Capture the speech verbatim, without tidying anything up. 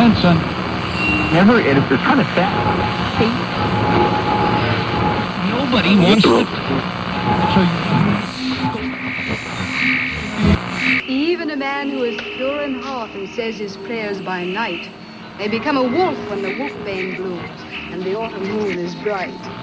on, son. Never, and if they're kind of fat. Nobody wants to. Even a man who is pure in heart and says his prayers by night may become a wolf when the wolfbane blooms and the autumn moon is bright.